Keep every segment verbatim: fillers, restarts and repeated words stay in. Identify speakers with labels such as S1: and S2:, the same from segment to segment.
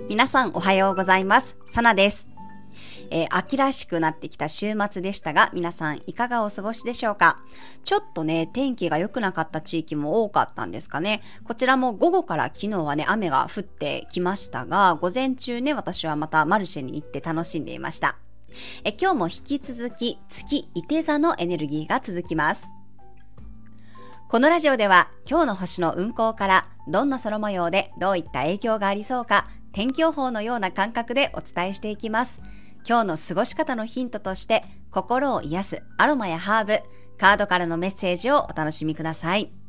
S1: 皆さんおはようございます。サナです。えー、秋らしくなってきた週末でしたが、皆さんいかがお過ごしでしょうか。ちょっとね、天気が良くなかった地域も多かったんですかね。こちらも午後から昨日はね、雨が降ってきましたが、午前中ね、私はまたマルシェに行って楽しんでいました。え今日も引き続き月いて座のエネルギーが続きます。このラジオでは今日の星の運行からどんな空模様でどういった影響がありそうか、天気予報のような感覚でお伝えしていきます。今日の過ごし方のヒントとして心を癒すアロマやハーブ、カードからのメッセージをお楽しみください。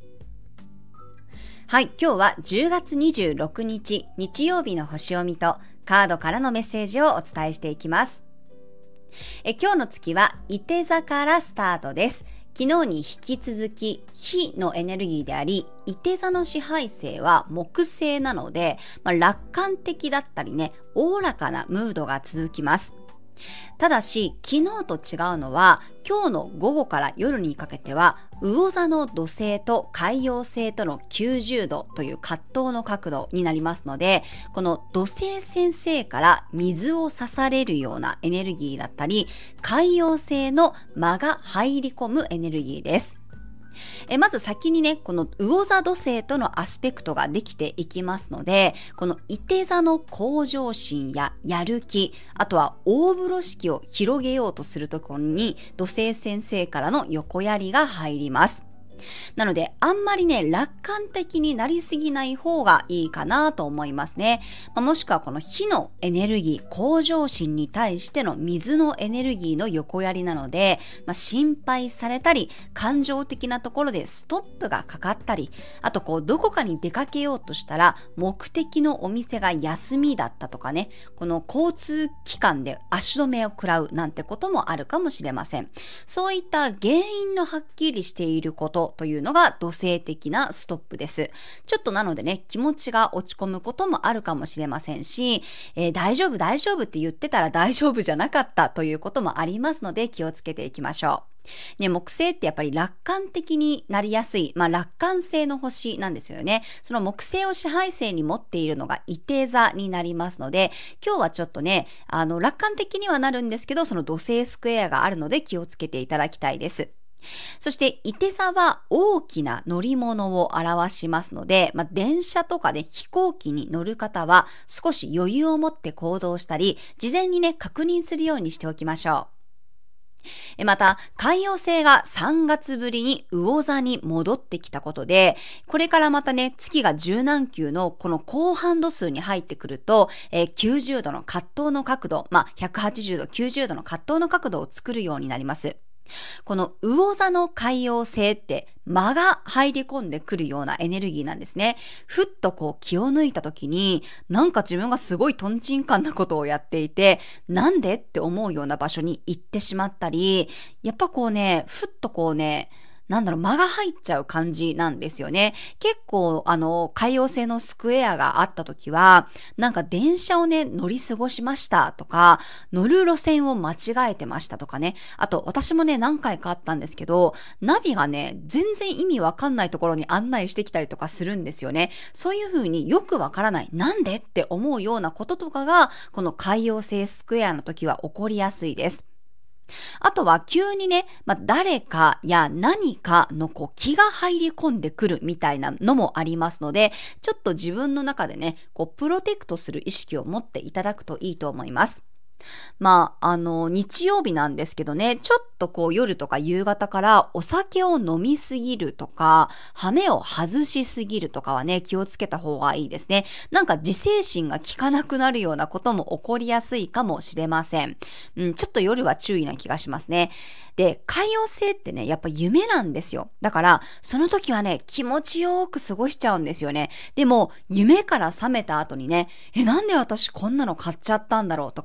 S1: はい、今日はじゅうがつにじゅうろくにち日曜日の星読みとカードからのメッセージをお伝えしていきます。え今日の月はいて座からスタートです。昨日に引き続き火のエネルギーであり、いて座の支配星は木星なので、まあ、楽観的だったりね、おおらかなムードが続きます。ただし昨日と違うのは、今日の午後から夜にかけては魚座の土星と海洋星とのきゅうじゅうどという葛藤の角度になりますので、この土星先生から水を刺されるようなエネルギーだったり、海洋星の間が入り込むエネルギーです。えまず先にね、この魚座土星とのアスペクトができていきますので、このいて座の向上心ややる気、あとは大風呂敷を広げようとするところに土星先生からの横槍が入ります。なのであんまりね、楽観的になりすぎない方がいいかなと思いますね。まあ、もしくはこの火のエネルギー、向上心に対しての水のエネルギーの横槍なので、まあ、心配されたり感情的なところでストップがかかったり、あとこうどこかに出かけようとしたら目的のお店が休みだったとかね、この交通機関で足止めを食らうなんてこともあるかもしれません。そういった原因のはっきりしていることというのが土星的なストップです。ちょっとなのでね、気持ちが落ち込むこともあるかもしれませんし、えー、大丈夫大丈夫って言ってたら大丈夫じゃなかったということもありますので、気をつけていきましょう。ね、木星ってやっぱり楽観的になりやすい、まあ楽観性の星なんですよね。その木星を支配星に持っているのがいて座になりますので、今日はちょっとね、あの楽観的にはなるんですけど、その土星スクエアがあるので気をつけていただきたいです。そしていて座は大きな乗り物を表しますので、まあ、電車とかで、ね、飛行機に乗る方は少し余裕を持って行動したり、事前にね確認するようにしておきましょう。また海洋星がさんがつぶりに魚座に戻ってきたことで、これからまたね、月が十何級のこの高半度数に入ってくると、えー、きゅうじゅうどの葛藤の角度、まあ、ひゃくはちじゅうどきゅうじゅうどの葛藤の角度を作るようになります。この魚座の海洋星って間が入り込んでくるようなエネルギーなんですね。ふっとこう気を抜いた時に、なんか自分がすごいトンチンカンなことをやっていて、なんでって思うような場所に行ってしまったり、やっぱこうね、ふっとこうね、なんだろう、間が入っちゃう感じなんですよね。結構、あの、海洋星のスクエアがあった時は、なんか電車をね、乗り過ごしましたとか、乗る路線を間違えてましたとかね。あと、私もね、何回かあったんですけど、ナビがね、全然意味わかんないところに案内してきたりとかするんですよね。そういう風によくわからない、なんでって思うようなこととかが、この海洋星スクエアの時は起こりやすいです。あとは急にね、まあ、誰かや何かのこう気が入り込んでくるみたいなのもありますので、ちょっと自分の中でね、こうプロテクトする意識を持っていただくといいと思います。まあ、あの、日曜日なんですけどね、ちょっとこう夜とか夕方からお酒を飲みすぎるとか、羽目を外しすぎるとかはね、気をつけた方がいいですね。なんか自制心が効かなくなるようなことも起こりやすいかもしれません。うん、ちょっと夜は注意な気がしますね。で、海洋星ってね、やっぱ夢なんですよ。だから、その時はね、気持ちよく過ごしちゃうんですよね。でも、夢から覚めた後にね、え、なんで私こんなの買っちゃったんだろうとか、え、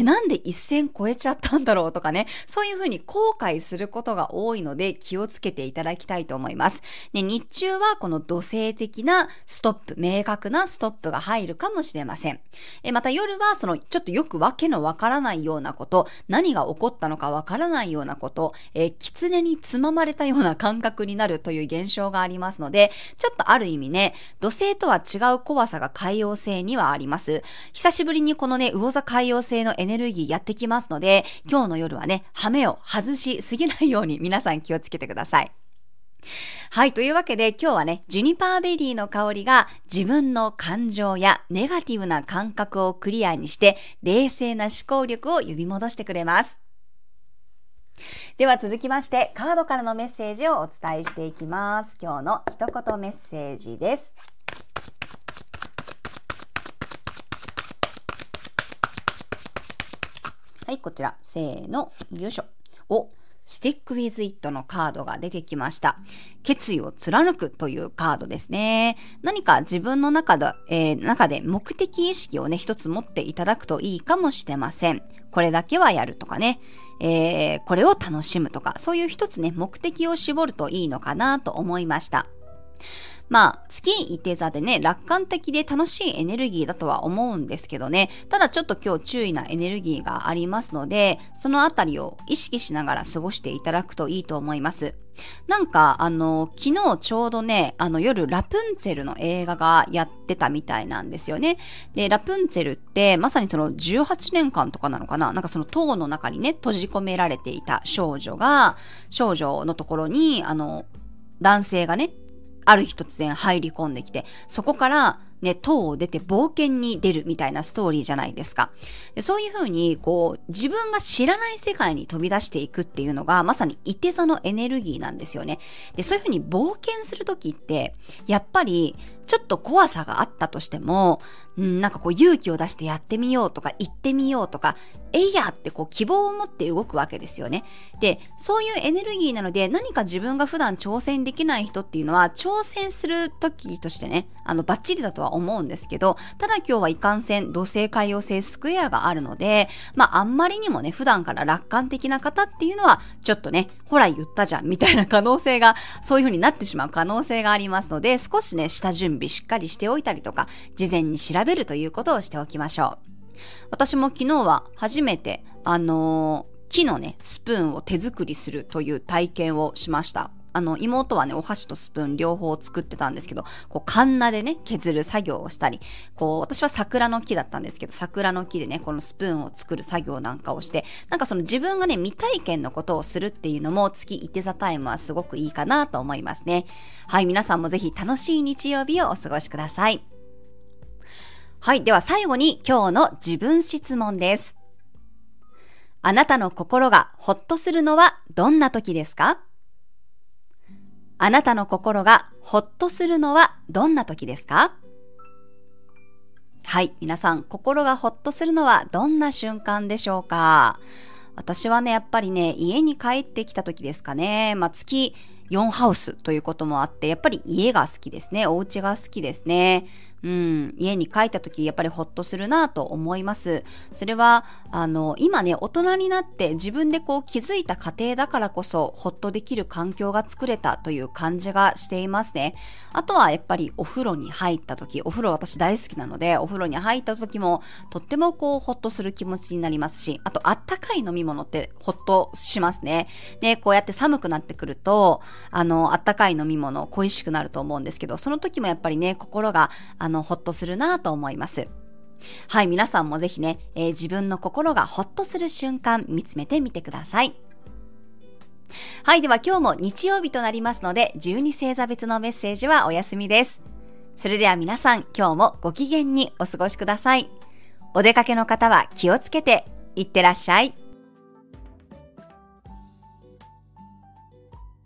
S1: なんで一線超えちゃったんだろうとかね、そういうふうに後悔することが多いので気をつけていただきたいと思います。ね、日中はこの土星的なストップ、明確なストップが入るかもしれません。えまた夜はそのちょっとよくわけのわからないようなこと、何が起こったのかわからないようなこと、えー、狐につままれたような感覚になるという現象がありますので、ちょっとある意味ね、土星とは違う怖さが海王星にはあります。久しぶりにこのね、魚座海王星のエネルギーやってきますので、今日の夜はね、羽目を外しすぎないように皆さん気をつけてください。はい、というわけで今日はね、ジュニパーベリーの香りが自分の感情やネガティブな感覚をクリアにして、冷静な思考力を呼び戻してくれます。では続きまして、カードからのメッセージをお伝えしていきます。今日の一言メッセージです。はい、こちら、せーの、よいしょ。お、スティックウィズイットのカードが出てきました。決意を貫くというカードですね。何か自分の中で、えー、中で目的意識をね、一つ持っていただくといいかもしれません。これだけはやるとかね、えー、これを楽しむとか、そういう一つね、目的を絞るといいのかなと思いました。まあ、月いて座でね、楽観的で楽しいエネルギーだとは思うんですけどね、ただちょっと今日注意なエネルギーがありますので、そのあたりを意識しながら過ごしていただくといいと思います。なんか、あの、昨日ちょうどね、あの夜ラプンツェルの映画がやってたみたいなんですよね。で、ラプンツェルってまさにそのじゅうはちねんかんとかなのかな、なんかその塔の中にね、閉じ込められていた少女が、少女のところに、あの、男性がね、ある日突然入り込んできて、そこからね、塔を出て冒険に出るみたいなストーリーじゃないですか。でそういうふうに、こう、自分が知らない世界に飛び出していくっていうのが、まさにいて座のエネルギーなんですよね。で、そういうふうに冒険するときって、やっぱり、ちょっと怖さがあったとしても、うん、なんかこう勇気を出してやってみようとか行ってみようとか、えいやってこう希望を持って動くわけですよね。で、そういうエネルギーなので、何か自分が普段挑戦できない人っていうのは、挑戦する時としてね、あのバッチリだとは思うんですけど、ただ今日はいかんせん土星海王星スクエアがあるので、まああんまりにもね、普段から楽観的な方っていうのは、ちょっとね、ほら言ったじゃんみたいな可能性が、そういう風になってしまう可能性がありますので、少しね、下準備しっかりしておいたりとか、事前に調べるということをしておきましょう。私も昨日は初めて、あのー、木のね、スプーンを手作りするという体験をしました。あの、妹はね、お箸とスプーン両方作ってたんですけど、こう、カンナでね、削る作業をしたり、こう、私は桜の木だったんですけど、桜の木でね、このスプーンを作る作業なんかをして、なんかその自分がね、未体験のことをするっていうのも、月いて座タイムはすごくいいかなと思いますね。はい、皆さんもぜひ楽しい日曜日をお過ごしください。はい。では最後に今日の自分質問です。あなたの心がほっとするのはどんな時ですか？あなたの心がほっとするのはどんな時ですか？はい。皆さん、心がほっとするのはどんな瞬間でしょうか？私はね、やっぱりね、家に帰ってきた時ですかね。まあ、月よんハウスということもあって、やっぱり家が好きですね。お家が好きですね。うん、家に帰った時やっぱりほっとするなと思います。それはあの今ね大人になって自分でこう気づいた過程だからこそほっとできる環境が作れたという感じがしていますね。あとはやっぱりお風呂に入った時、お風呂私大好きなのでお風呂に入った時もとってもこうほっとする気持ちになりますし、あとあったかい飲み物ってほっとしますね。でこうやって寒くなってくるとあのあったかい飲み物恋しくなると思うんですけど、その時もやっぱりね心があのほっとするなと思います。はい、皆さんもぜひね、えー、自分の心がほっとする瞬間見つめてみてください。はい、では今日も日曜日となりますので、じゅうに星座別のメッセージはお休みです。それでは皆さん、今日もご機嫌にお過ごしください。お出かけの方は気をつけていってらっしゃい。